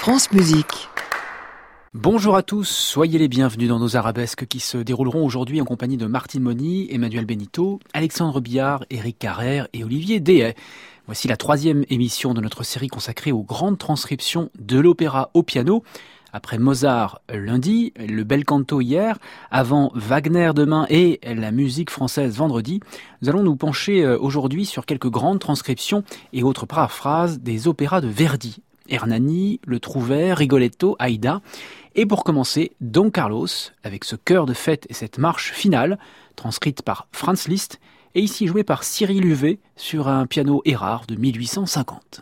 France Musique. Bonjour à tous, soyez les bienvenus dans nos arabesques qui se dérouleront aujourd'hui en compagnie de Martine Moni, Emmanuel Benito, Alexandre Billard, Éric Carrère et Olivier Dehaye. Voici la 3e émission de notre série consacrée aux grandes transcriptions de l'opéra au piano. Après Mozart lundi, le bel canto hier, avant Wagner demain et la musique française vendredi, nous allons nous pencher aujourd'hui sur quelques grandes transcriptions et autres paraphrases des opéras de Verdi. Hernani, Le Trouvère, Rigoletto, Aïda. Et pour commencer, Don Carlos, avec ce chœur de fête et cette marche finale, transcrite par Franz Liszt, et ici jouée par Cyril Huvet sur un piano Erard de 1850.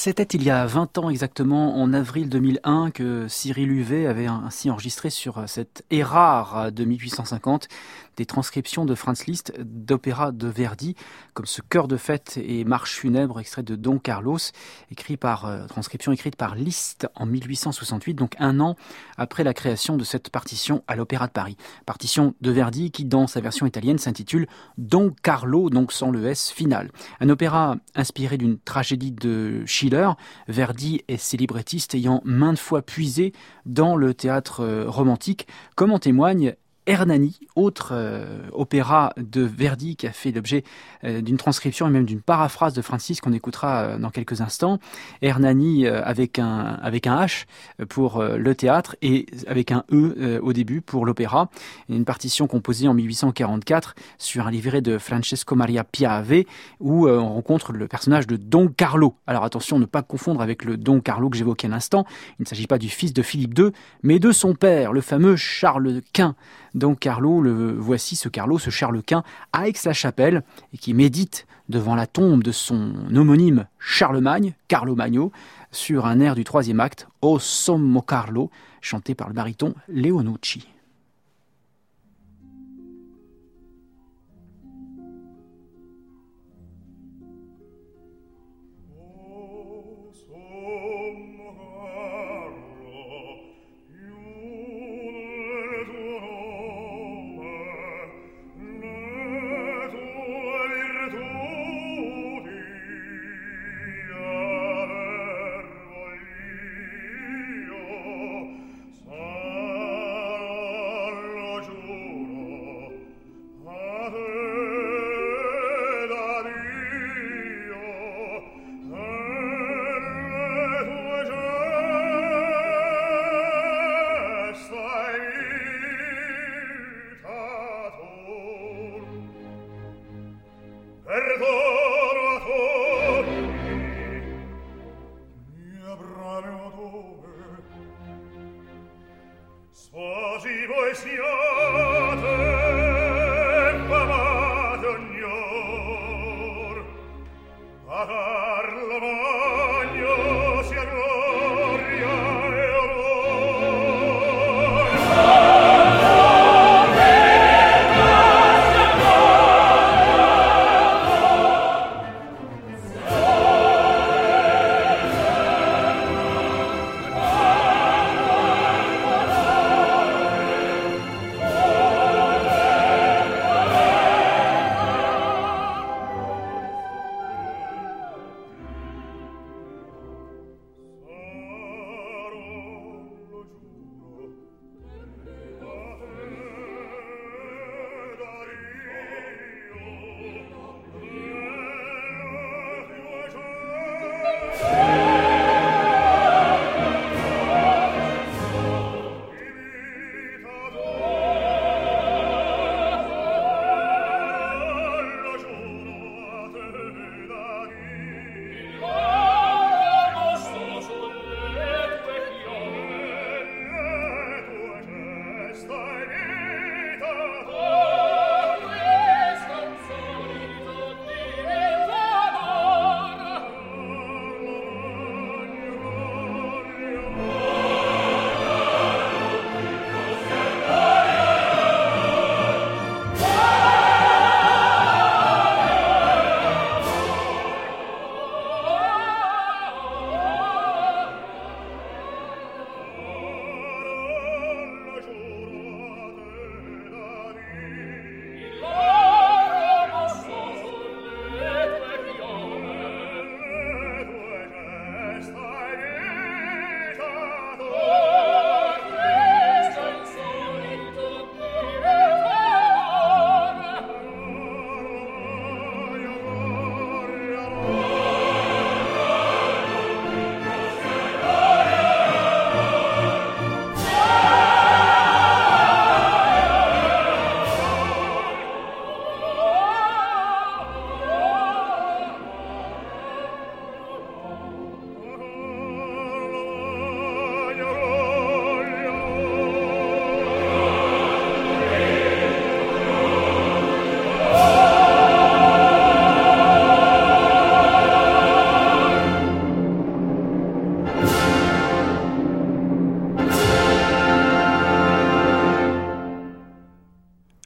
C'était il y a 20 ans exactement, en avril 2001, que Cyril Huvet avait ainsi enregistré sur cette Erard de 1850 des transcriptions de Franz Liszt d'opéras de Verdi, comme ce chœur de fête et marche funèbre extrait de Don Carlos, transcription écrite par Liszt en 1868, donc un an après la création de cette partition à l'Opéra de Paris. Partition de Verdi qui, dans sa version italienne, s'intitule Don Carlo, donc sans le S final. Un opéra inspiré d'une tragédie de Schiller. Verdi est célibrettiste ayant maintes fois puisé dans le théâtre romantique, comme en témoigne Hernani, autre opéra de Verdi qui a fait l'objet d'une transcription et même d'une paraphrase de Francis qu'on écoutera dans quelques instants. Hernani avec un H pour le théâtre et avec un E au début pour l'opéra. Une partition composée en 1844 sur un livret de Francesco Maria Piave où on rencontre le personnage de Don Carlo. Alors attention, ne pas confondre avec le Don Carlo que j'évoquais à l'instant. Il ne s'agit pas du fils de Philippe II, mais de son père, le fameux Charles Quint. Donc Carlo, voici ce Carlo, ce Charles Quint, à Aix-la-Chapelle, et qui médite devant la tombe de son homonyme Charlemagne, Carlo Magno, sur un air du troisième acte, O Sommo Carlo, chanté par le baryton Leonucci.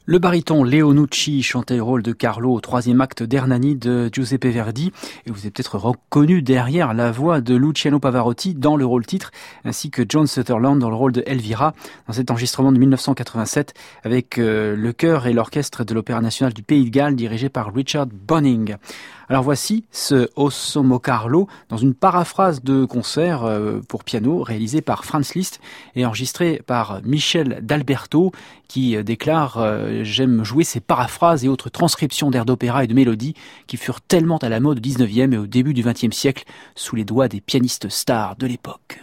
Le baryton Leo Nucci chantait le rôle de Carlo au troisième acte d'Hernani de Giuseppe Verdi. Et vous avez peut-être reconnu derrière la voix de Luciano Pavarotti dans le rôle titre, ainsi que John Sutherland dans le rôle de Elvira, dans cet enregistrement de 1987, avec le chœur et l'orchestre de l'Opéra National du Pays de Galles, dirigé par Richard Bonning. Alors voici ce O Sommo Carlo dans une paraphrase de concert pour piano réalisé par Franz Liszt et enregistré par Michel d'Alberto qui déclare j'aime jouer ces paraphrases et autres transcriptions d'airs d'opéra et de mélodies qui furent tellement à la mode au 19e et au début du 20e siècle sous les doigts des pianistes stars de l'époque.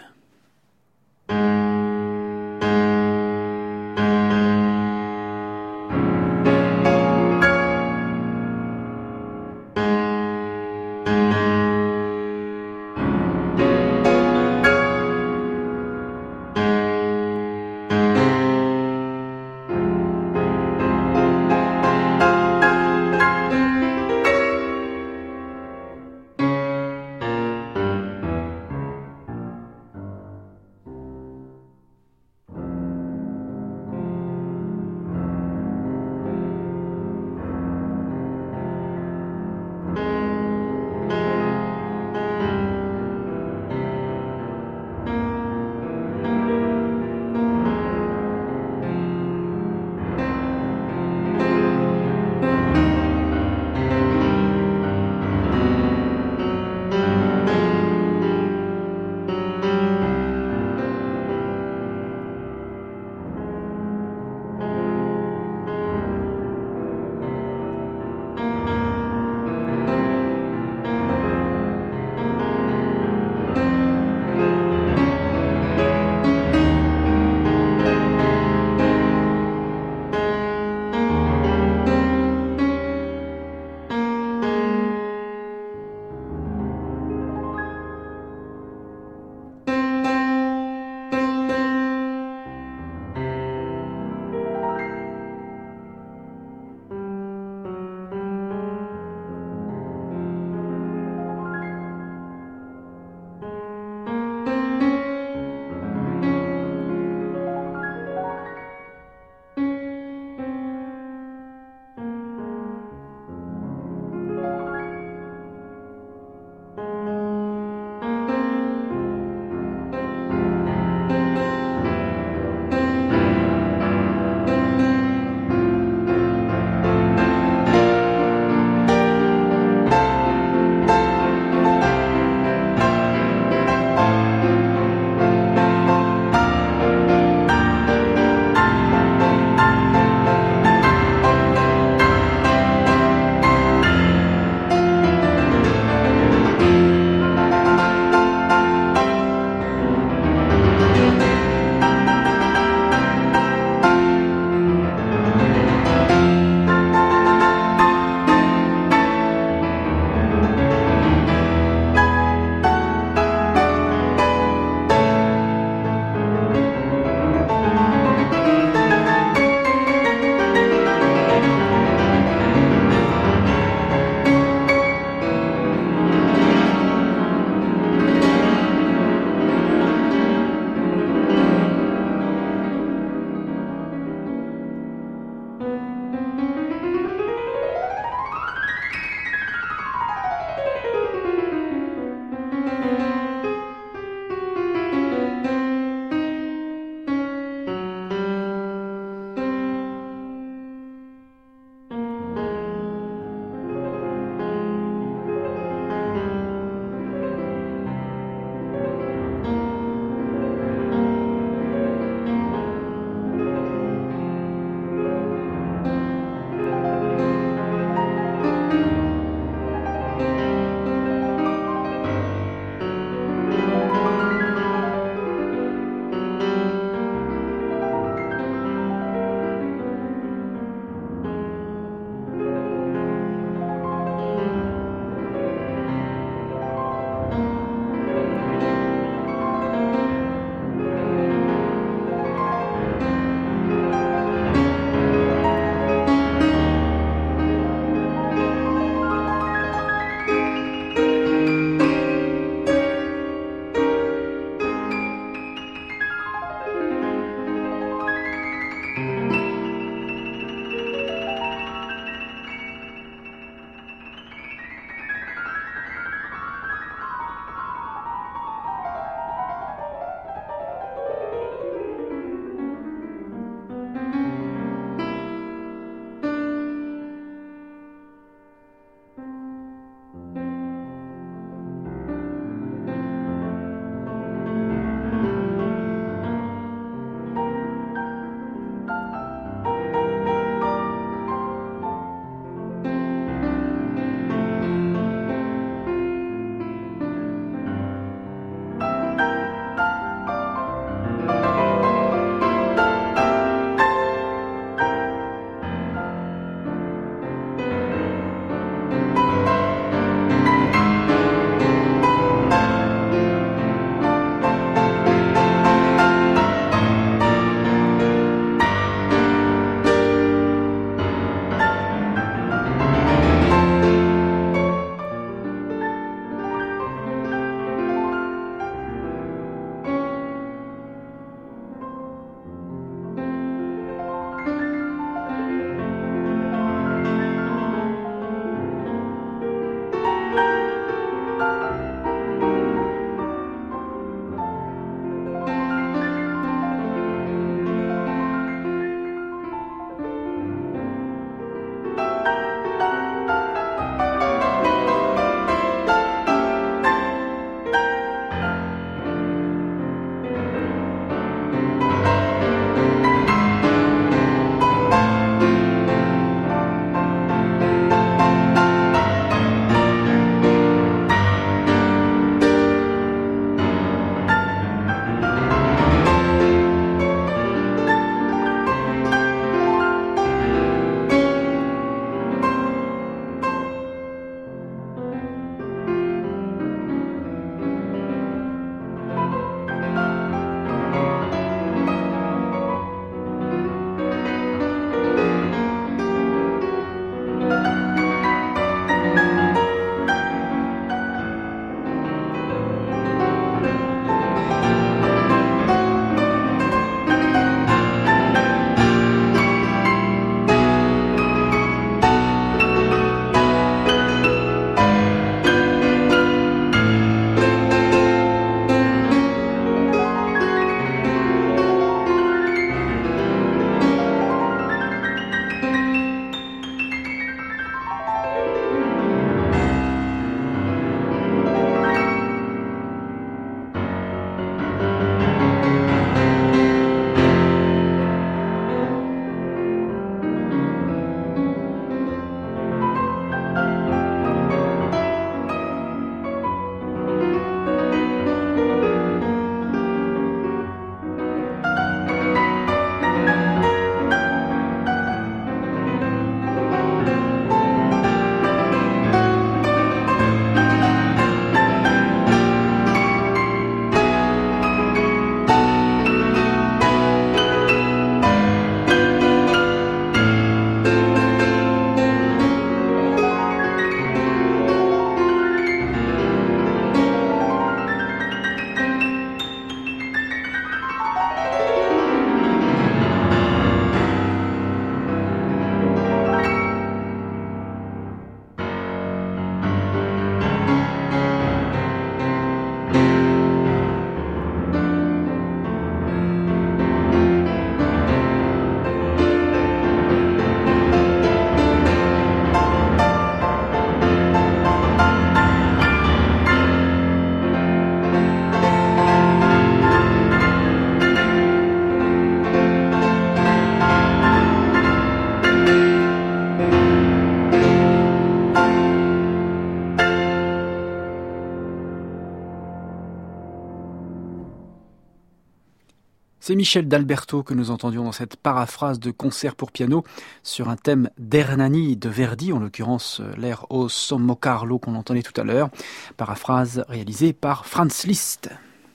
C'est Michel d'Alberto que nous entendions dans cette paraphrase de concert pour piano sur un thème d'Hernani de Verdi, en l'occurrence l'air O Sommo Carlo qu'on entendait tout à l'heure, paraphrase réalisée par Franz Liszt.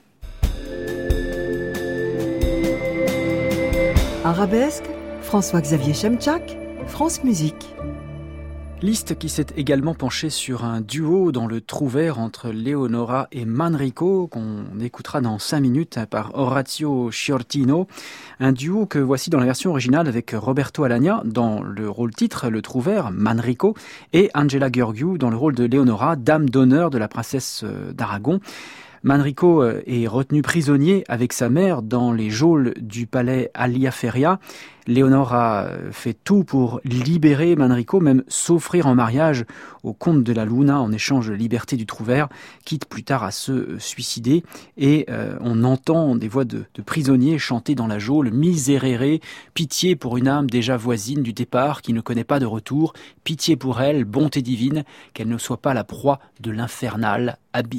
Arabesque, François-Xavier Chemchak, France Musique. Liszt qui s'est également penché sur un duo dans le trouvère entre Leonora et Manrico qu'on écoutera dans 5 minutes par Orazio Sciortino. Un duo que voici dans la version originale avec Roberto Alagna dans le rôle titre, le trouvère, Manrico, et Angela Gheorghiu dans le rôle de Leonora, dame d'honneur de la princesse d'Aragon. Manrico est retenu prisonnier avec sa mère dans les geôles du palais Aliaferia. Léonore fait tout pour libérer Manrico, même s'offrir en mariage au comte de la Luna en échange de liberté du trouvère, quitte plus tard à se suicider. Et on entend des voix de prisonniers chanter dans la geôle « Miserere, pitié pour une âme déjà voisine du départ qui ne connaît pas de retour, pitié pour elle, bonté divine, qu'elle ne soit pas la proie de l'infernal abîme ».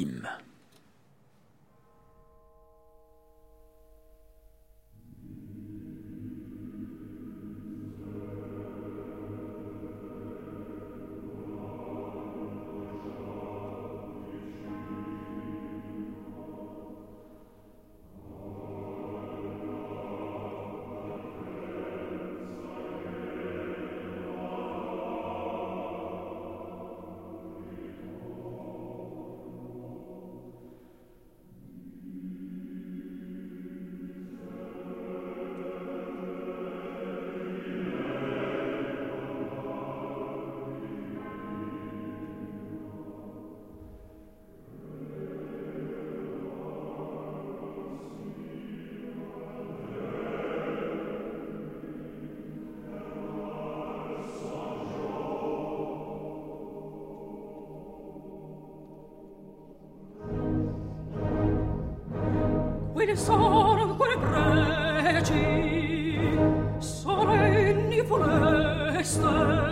Quelle sono quelle pregi, solenni funeste,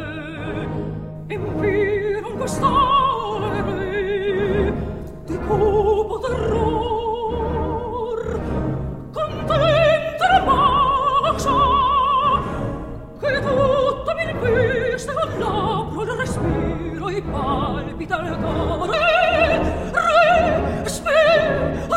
empirono quest'aere di cupo terror, contenta la pace, che tutto mi riveste con labbro il respiro e palpita il cuore, respira.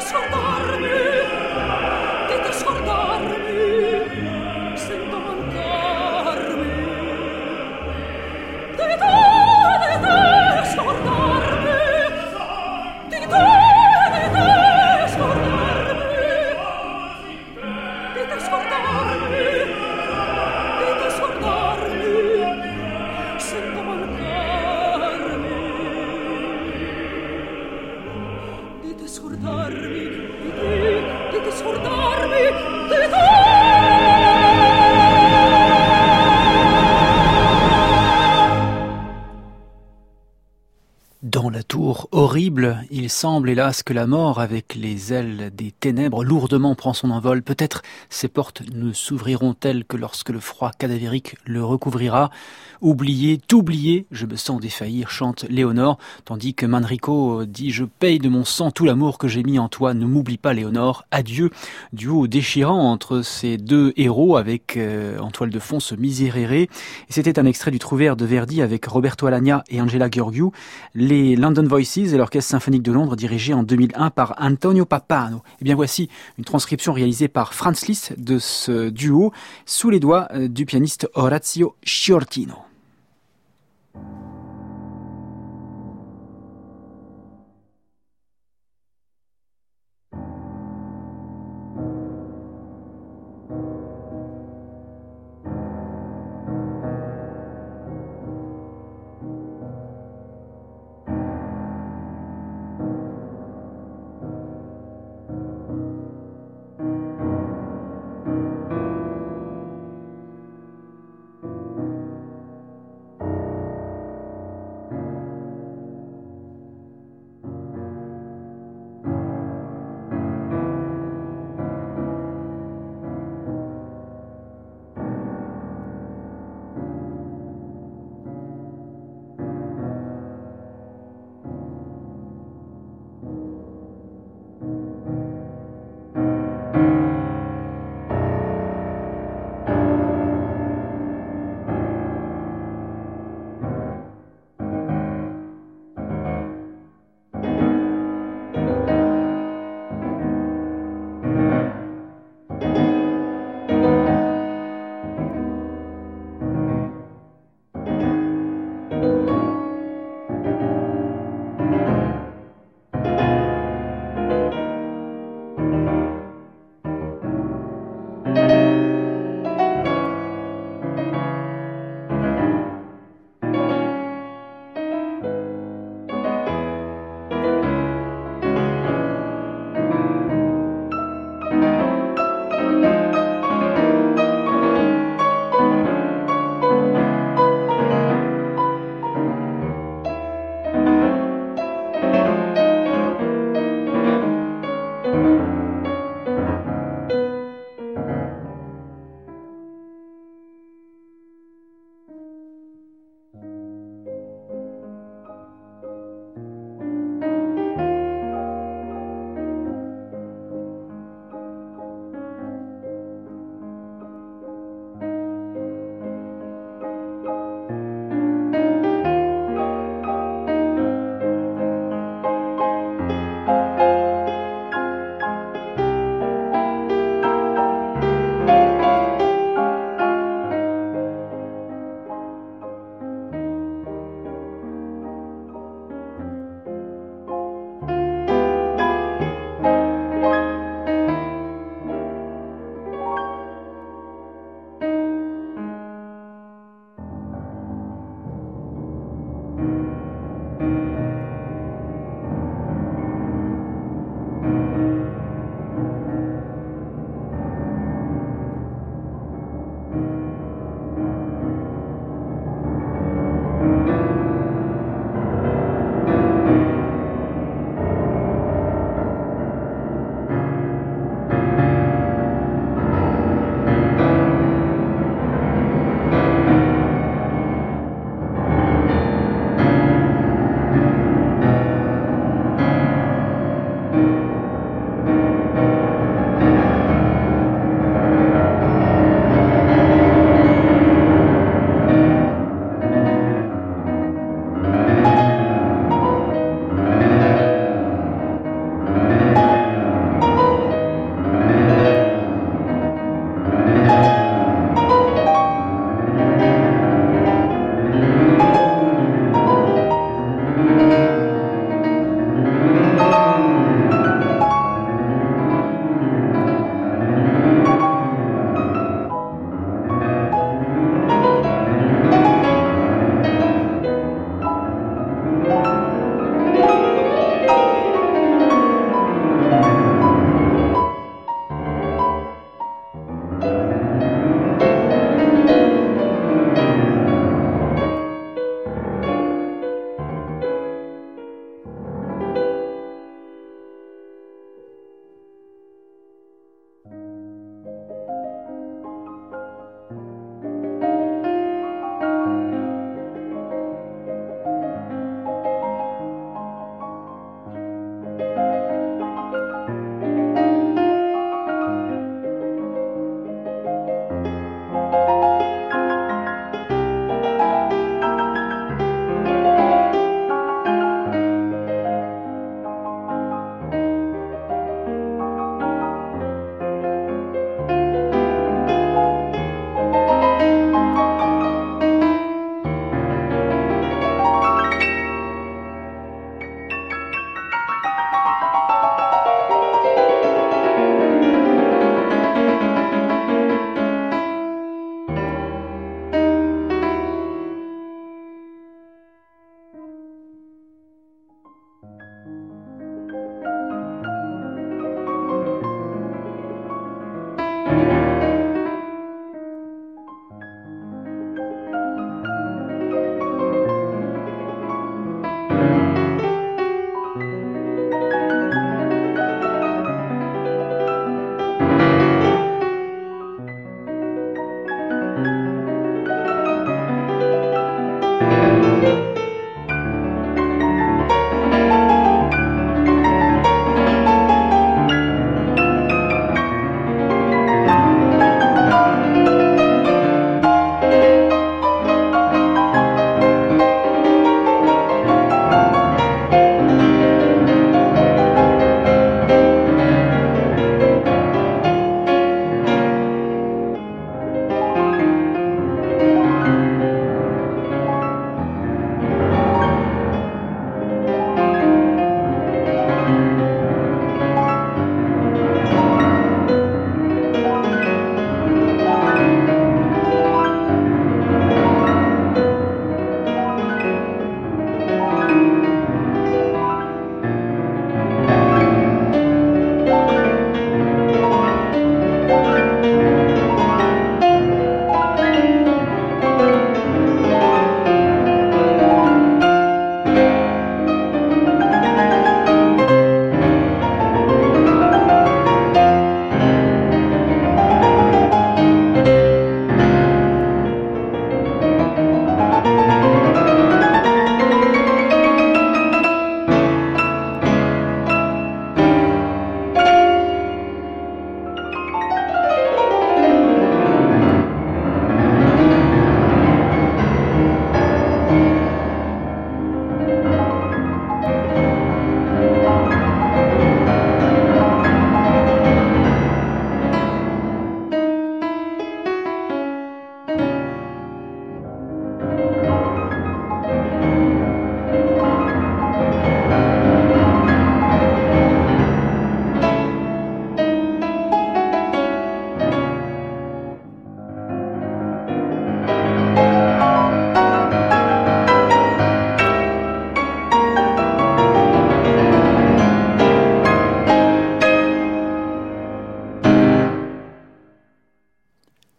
Dans la tour horrible, il semble hélas que la mort, avec les ailes des ténèbres, lourdement prend son envol. Peut-être ces portes ne s'ouvriront-elles que lorsque le froid cadavérique le recouvrira. Oublié, t'oublier, je me sens défaillir, chante Léonore, tandis que Manrico dit « Je paye de mon sang tout l'amour que j'ai mis en toi, ne m'oublie pas Léonore, adieu ». Duo déchirant entre ces deux héros avec en toile de fond ce Miserere. Et c'était un extrait du Trouvère de Verdi avec Roberto Alagna et Angela Gheorghiu, les London Voices et l'Orchestre symphonique de Londres dirigé en 2001 par Antonio Pappano. Et bien voici une transcription réalisée par Franz Liszt de ce duo sous les doigts du pianiste Orazio Sciortino.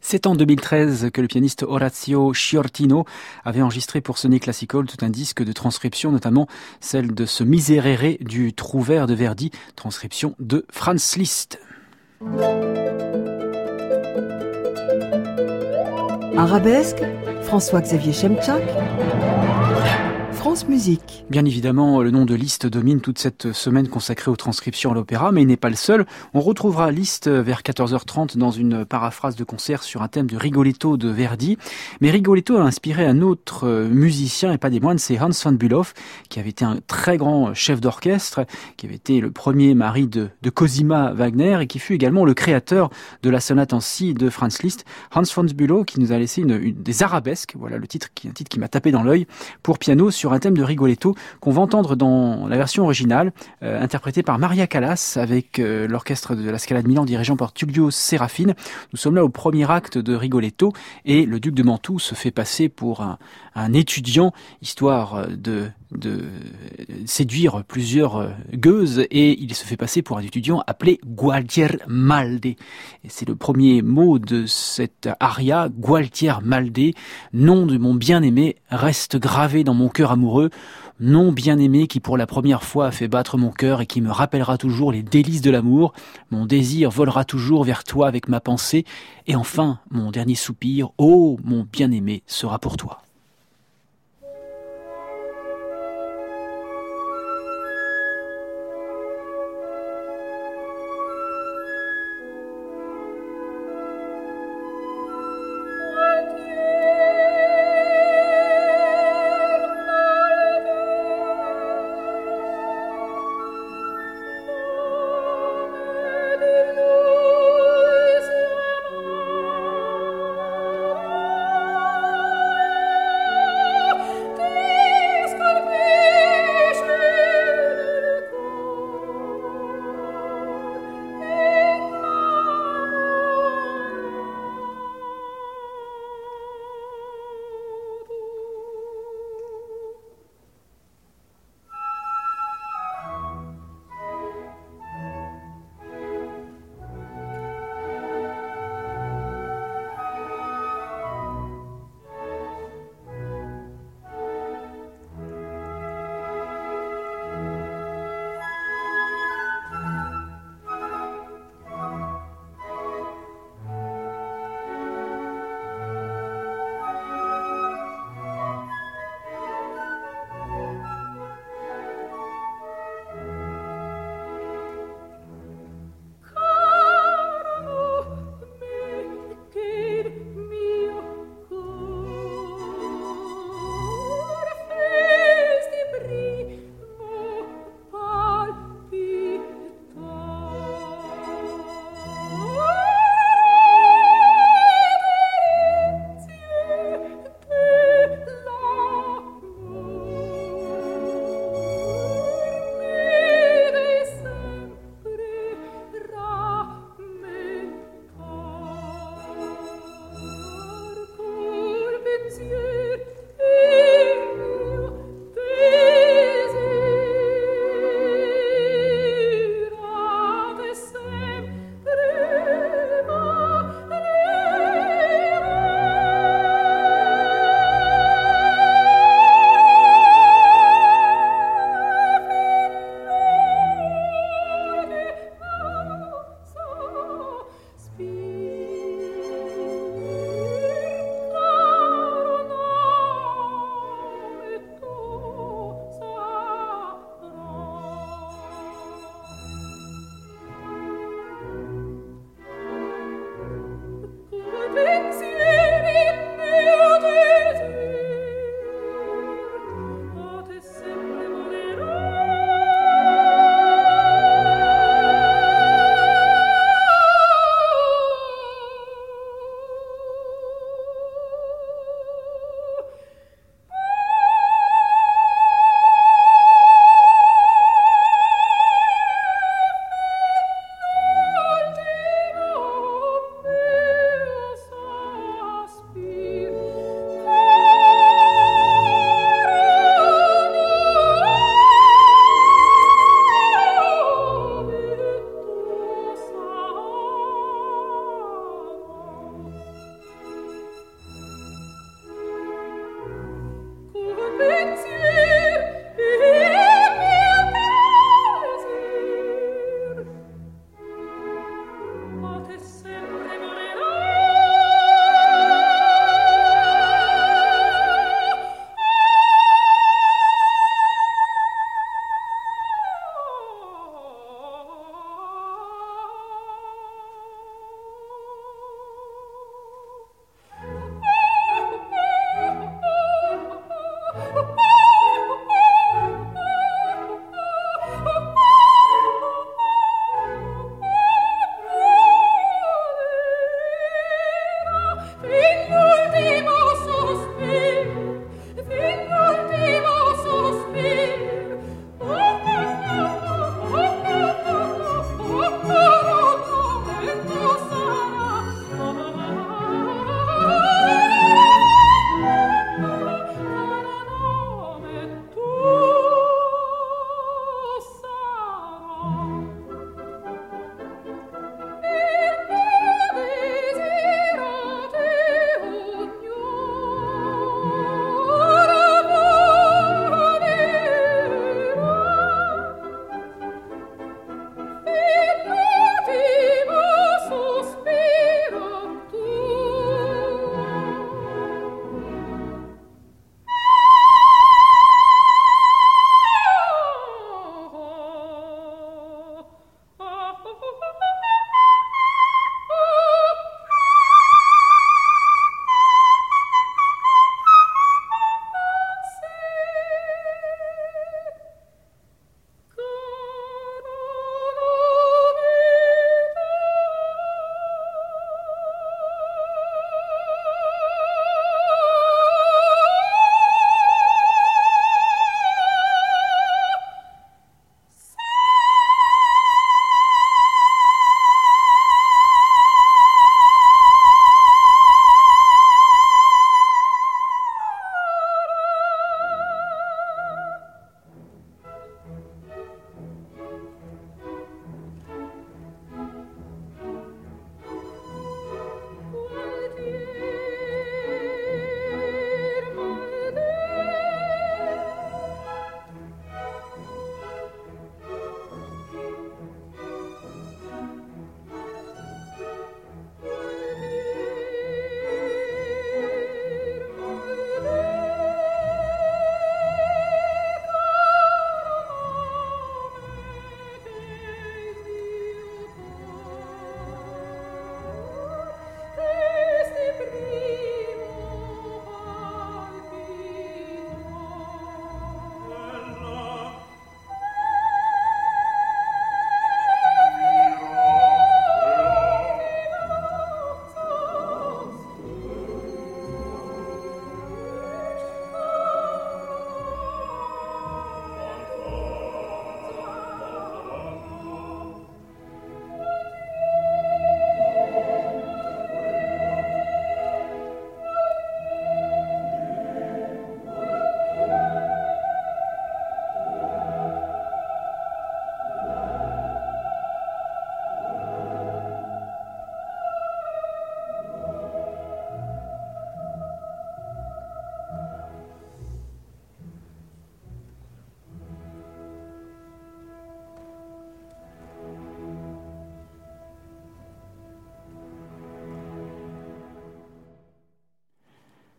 C'est en 2013 que le pianiste Orazio Sciortino avait enregistré pour Sony Classical tout un disque de transcription, notamment celle de ce Miserere du Trouvère de Verdi, transcription de Franz Liszt. Arabesque, François-Xavier Chemchak, France Musique. Bien évidemment, le nom de Liszt domine toute cette semaine consacrée aux transcriptions à l'opéra, mais il n'est pas le seul. On retrouvera Liszt vers 14h30 dans une paraphrase de concert sur un thème de Rigoletto de Verdi. Mais Rigoletto a inspiré un autre musicien, et pas des moindres, c'est Hans von Bülow, qui avait été un très grand chef d'orchestre, qui avait été le premier mari de Cosima Wagner, et qui fut également le créateur de la sonate en si de Franz Liszt. Hans von Bülow, qui nous a laissé des arabesques, voilà un titre qui m'a tapé dans l'œil, pour piano sur un thème de Rigoletto qu'on va entendre dans la version originale, interprétée par Maria Callas avec l'orchestre de la Scala de Milan dirigé par Tullio Serafine. Nous sommes là au premier acte de Rigoletto et le duc de Mantoue se fait passer pour un étudiant, histoire de séduire plusieurs gueuses, et il se fait passer pour un étudiant appelé Gualtier Malde. Et c'est le premier mot de cette aria, Gualtier Malde, nom de mon bien-aimé, reste gravé dans mon cœur amoureux, nom bien-aimé qui pour la première fois a fait battre mon cœur et qui me rappellera toujours les délices de l'amour. Mon désir volera toujours vers toi avec ma pensée, et enfin mon dernier soupir, oh mon bien-aimé, sera pour toi.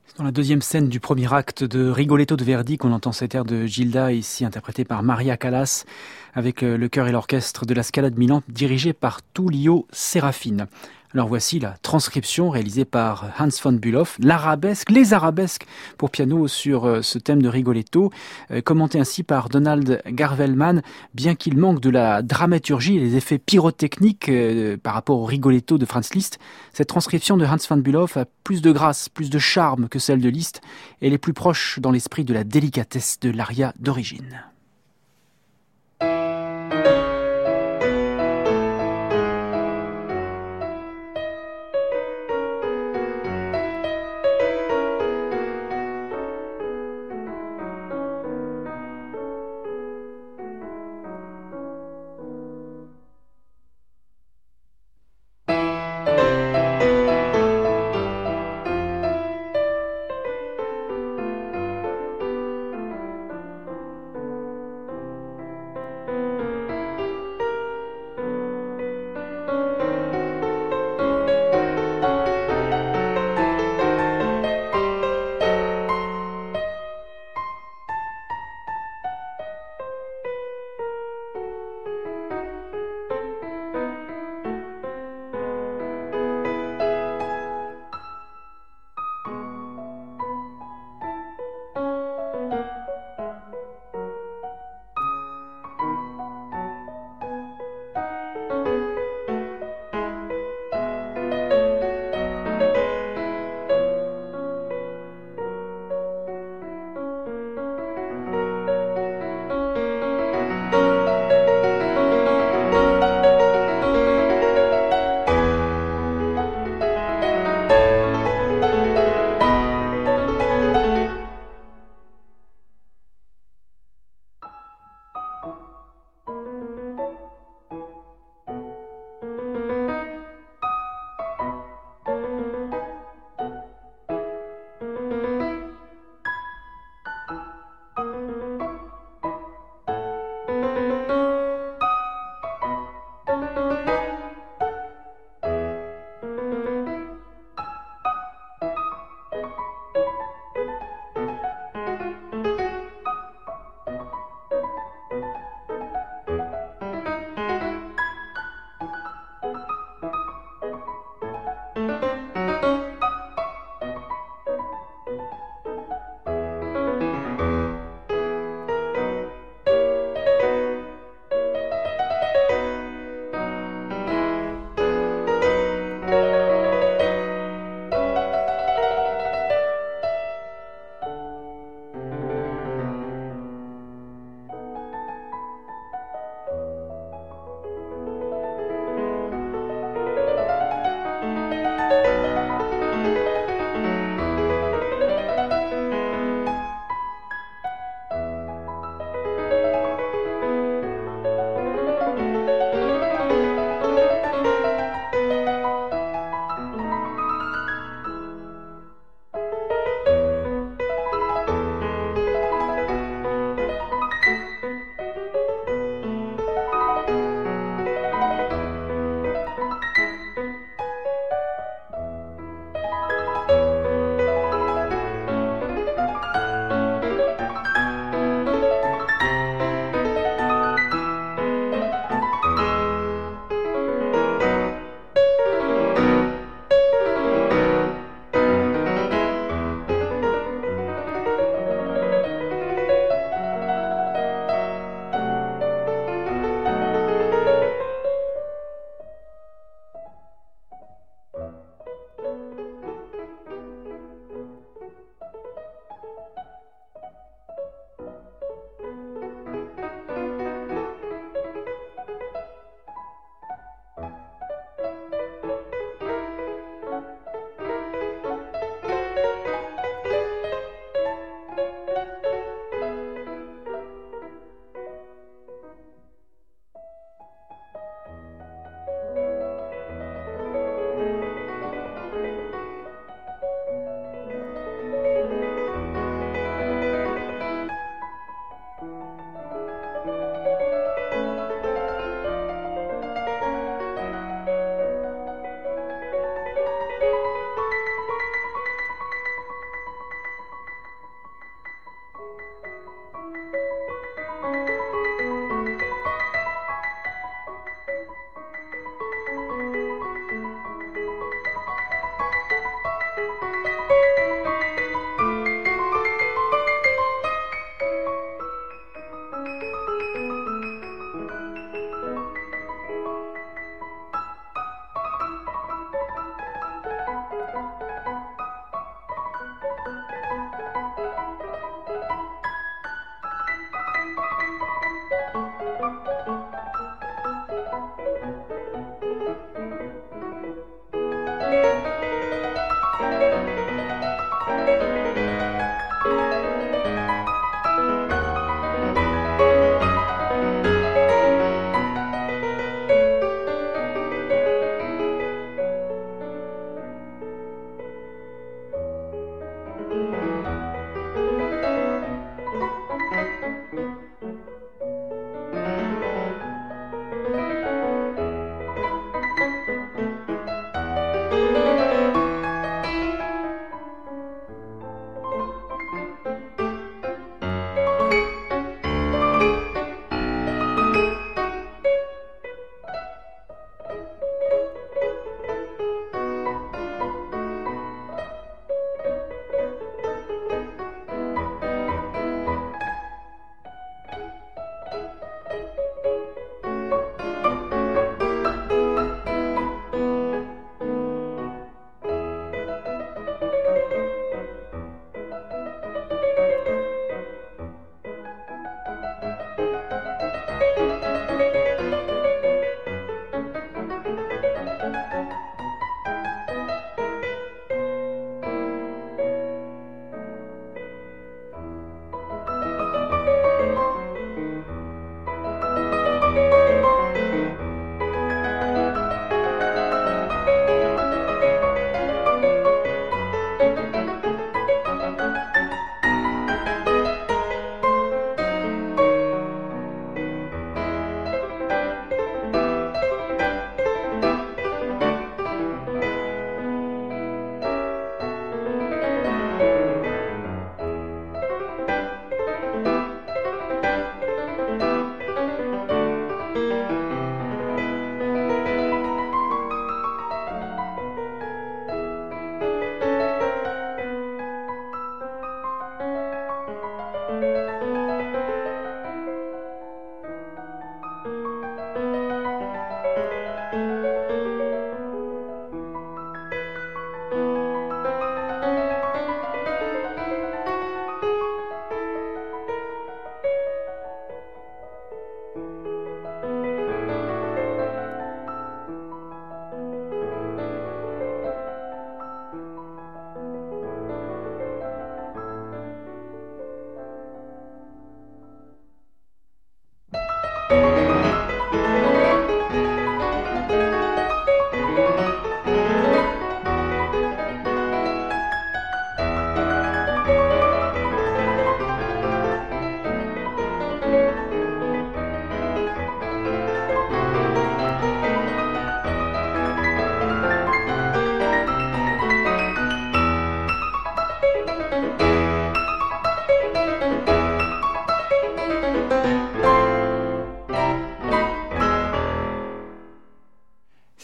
Dans la deuxième scène du premier acte de Rigoletto de Verdi qu'on entend cet air de Gilda, ici interprété par Maria Callas, avec le chœur et l'orchestre de la Scala de Milan, dirigé par Tullio Serafine. Alors voici la transcription réalisée par Hans von Bülow, les arabesques pour piano sur ce thème de Rigoletto, commenté ainsi par Donald Garvelman. Bien qu'il manque de la dramaturgie et les effets pyrotechniques par rapport au Rigoletto de Franz Liszt, cette transcription de Hans von Bülow a plus de grâce, plus de charme que celle de Liszt, et elle est plus proche dans l'esprit de la délicatesse de l'aria d'origine.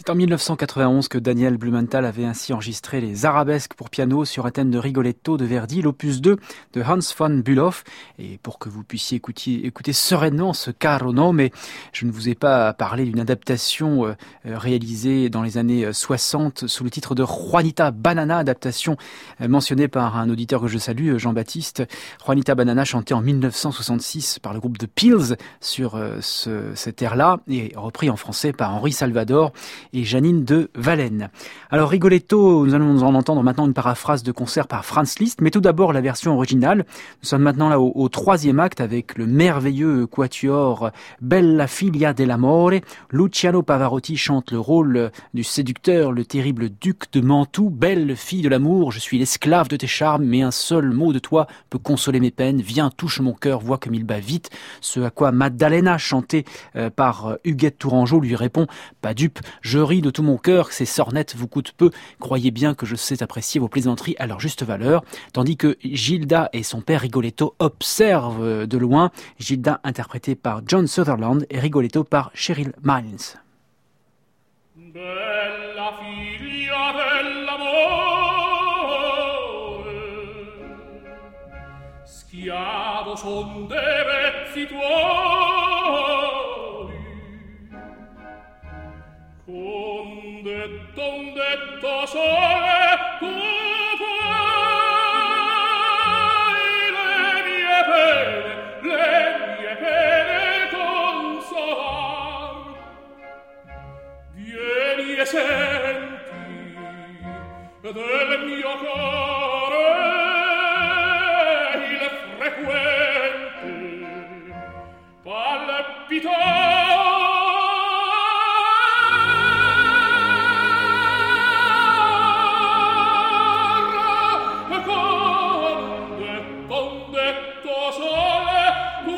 C'est en 1991 que Daniel Blumenthal avait ainsi enregistré les arabesques pour piano sur un thème de Rigoletto de Verdi, l'opus 2 de Hans von Bülow. Et pour que vous puissiez écouter sereinement ce Caro Nome, je ne vous ai pas parlé d'une adaptation réalisée dans les années 60 sous le titre de Juanita Banana, adaptation mentionnée par un auditeur que je salue, Jean-Baptiste. Juanita Banana chantée en 1966 par le groupe The Pills sur cet air-là et repris en français par Henri Salvador et Janine de Valenne. Alors Rigoletto, nous allons en entendre maintenant une paraphrase de concert par Franz Liszt, mais tout d'abord la version originale. Nous sommes maintenant là au troisième acte avec le merveilleux quatuor Bella figlia dell'amore. Luciano Pavarotti chante le rôle du séducteur, le terrible duc de Mantoue. Belle fille de l'amour, je suis l'esclave de tes charmes, mais un seul mot de toi peut consoler mes peines. Viens, touche mon cœur, vois comme il bat vite. Ce à quoi Maddalena, chantée par Huguette Tourangeau, lui répond: pas dupe, je ris de tout mon cœur, ces sornettes vous coûtent peu. Croyez bien que je sais apprécier vos plaisanteries à leur juste valeur. Tandis que Gilda et son père Rigoletto observent de loin. Gilda interprétée par John Sutherland et Rigoletto par Cheryl Miles. Bella figlia dell'amore, schiavo son dei vezzi tuoi, con detto un detto sole tu puoi le mie pene consolar. Vieni e senti del mio cuore il frequente palpitar. Con detto sole tu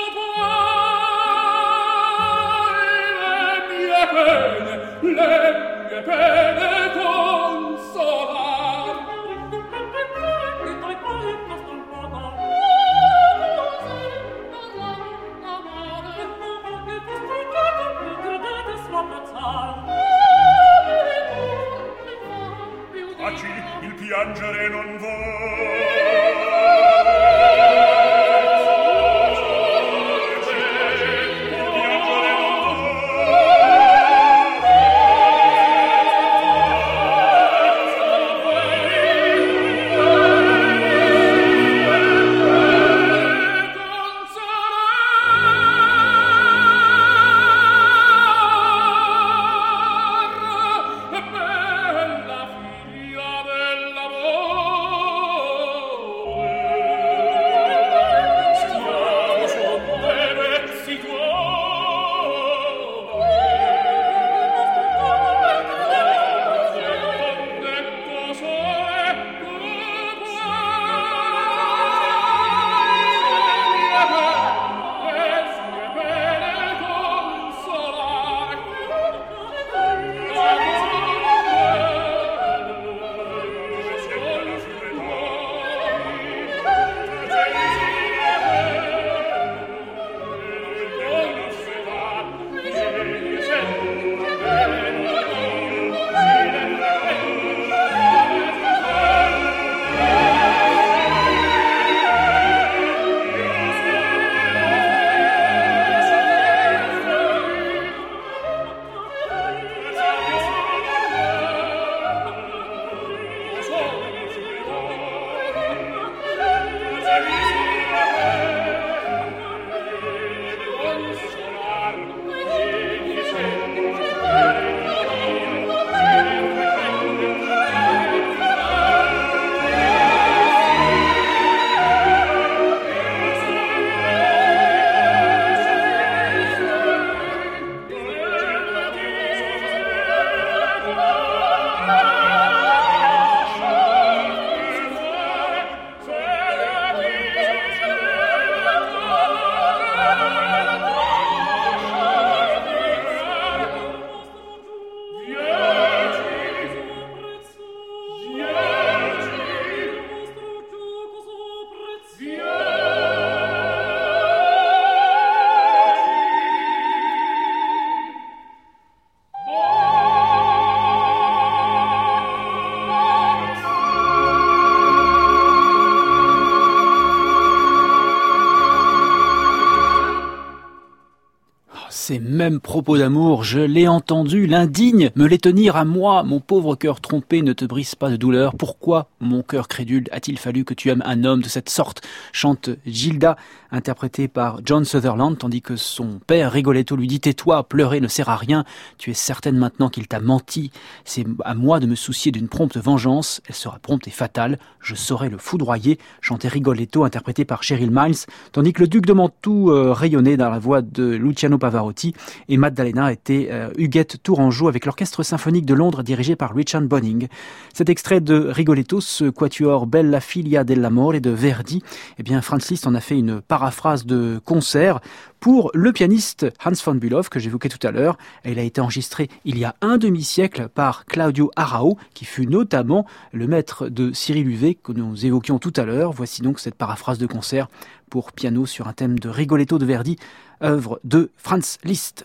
puoi le mie pene consolar. Taci, il piangere non vuoi. Bella figlia dell'amore, Ces mêmes propos d'amour, je l'ai entendu, l'indigne me les tenir à moi. Mon pauvre cœur trompé, ne te brise pas de douleur. Pourquoi, mon cœur crédule, a-t-il fallu que tu aimes un homme de cette sorte? Chante Gilda, interprétée par John Sutherland, tandis que son père Rigoletto lui dit: tais-toi, pleurer ne sert à rien. Tu es certaine maintenant qu'il t'a menti. C'est à moi de me soucier d'une prompte vengeance. Elle sera prompte et fatale. Je saurai le foudroyer. Chantait Rigoletto, interprété par Cheryl Miles, tandis que le duc de Mantoue rayonnait dans la voix de Luciano Pavarotti. Et Maddalena était Huguette Tourangeau avec l'Orchestre Symphonique de Londres dirigé par Richard Bonning. Cet extrait de Rigoletto, ce quatuor Bella Figlia dell'amore de Verdi, eh bien Franz Liszt en a fait une paraphrase de concert pour le pianiste Hans von Bülow que j'évoquais tout à l'heure. Il a été enregistré il y a un demi-siècle par Claudio Arrau, qui fut notamment le maître de Cyril Huvet que nous évoquions tout à l'heure. Voici donc cette paraphrase de concert pour piano sur un thème de Rigoletto de Verdi, œuvre de Franz Liszt.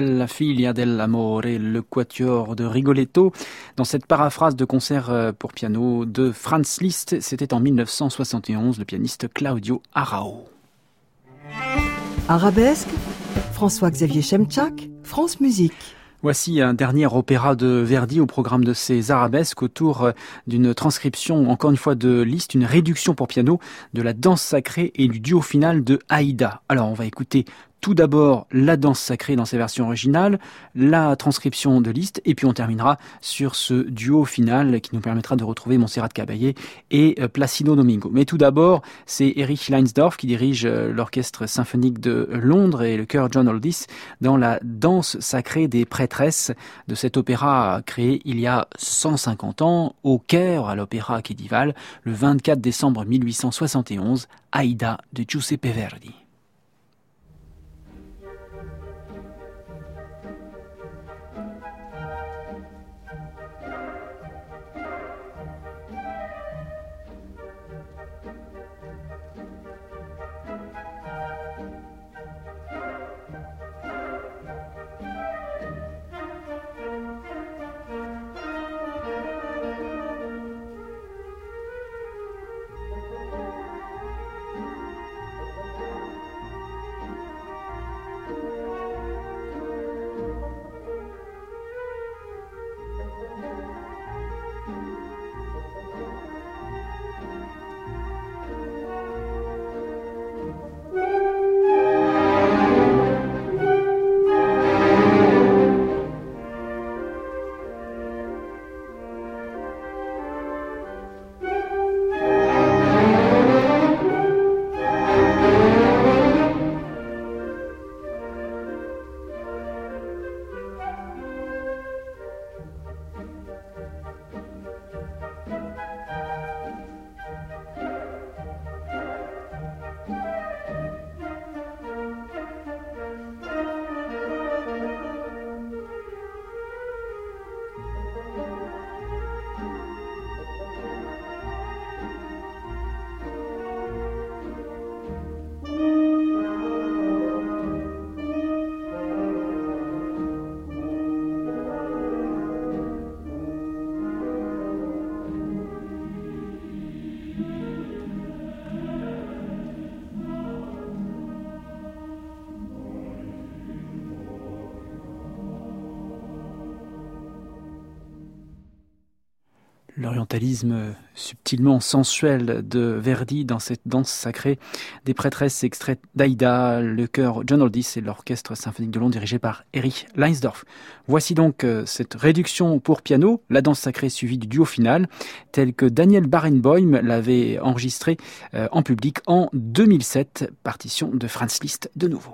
Bella figlia dell'amore, le quatuor de Rigoletto, dans cette paraphrase de concert pour piano de Franz Liszt. C'était en 1971, le pianiste Claudio Arrau. Arabesque, François-Xavier Chemchak, France Musique. Voici un dernier opéra de Verdi au programme de ces arabesques autour d'une transcription, encore une fois, de Liszt, une réduction pour piano de la danse sacrée et du duo final de Aïda. Alors, on va écouter tout d'abord la danse sacrée dans ses versions originales, la transcription de Liszt, et puis on terminera sur ce duo final qui nous permettra de retrouver Montserrat Caballé et Placido Domingo. Mais tout d'abord, c'est Erich Leinsdorf qui dirige l'orchestre symphonique de Londres et le chœur John Aldis dans la danse sacrée des prêtresses de cet opéra créé il y a 150 ans au Caire, à l'Opéra Kedival, le 24 décembre 1871, Aïda de Giuseppe Verdi. L'orientalisme subtilement sensuel de Verdi dans cette danse sacrée des prêtresses extraites d'Aïda, le chœur John Aldis et l'orchestre symphonique de Londres dirigé par Erich Leinsdorf. Voici donc cette réduction pour piano, la danse sacrée suivie du duo final, tel que Daniel Barenboim l'avait enregistré en public en 2007, partition de Franz Liszt de nouveau.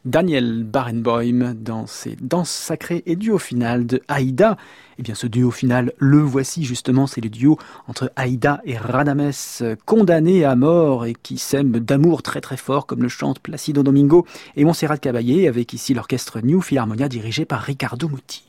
Daniel Barenboim dans ses danses sacrées et duo final de Aïda. Eh bien ce duo final, le voici justement, c'est le duo entre Aïda et Radames, condamnés à mort et qui s'aiment d'amour très très fort comme le chante Placido Domingo et Montserrat Caballé, avec ici l'orchestre New Philharmonia dirigé par Riccardo Muti.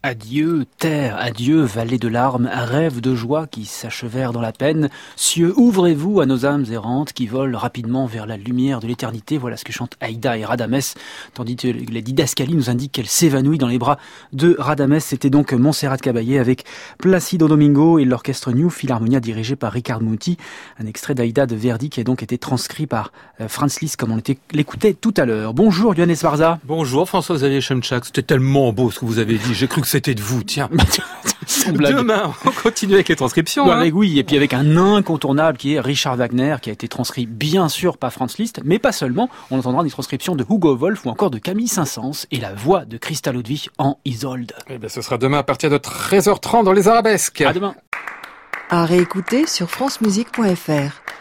Adieu, terre, adieu, vallée de larmes, rêve de joie qui s'achevèrent dans la peine. Cieux, ouvrez-vous à nos âmes errantes qui volent rapidement vers la lumière de l'éternité. Voilà ce que chantent Aïda et Radamès, tandis que la didascalie nous indique qu'elle s'évanouit dans les bras de Radamès. C'était donc Montserrat Caballé avec Placido Domingo et l'orchestre New Philharmonia dirigé par Ricard Muti. Un extrait d'Aïda de Verdi qui a donc été transcrit par Franz Liszt comme on l'écoutait tout à l'heure. Bonjour Johannes Varza. Bonjour François-Xavier Chemchak, c'était tellement beau ce que vous avez dit, j'ai cru que c'était de vous, tiens. Demain, on continue avec les transcriptions. Oui, et puis avec un incontournable qui est Richard Wagner, qui a été transcrit bien sûr par Franz Liszt, mais pas seulement. On entendra des transcriptions de Hugo Wolf ou encore de Camille Saint-Saëns et la voix de Christa Ludwig en Isolde. Eh bien, ce sera demain à partir de 13h30 dans les Arabesques. À demain. À réécouter sur francemusique.fr.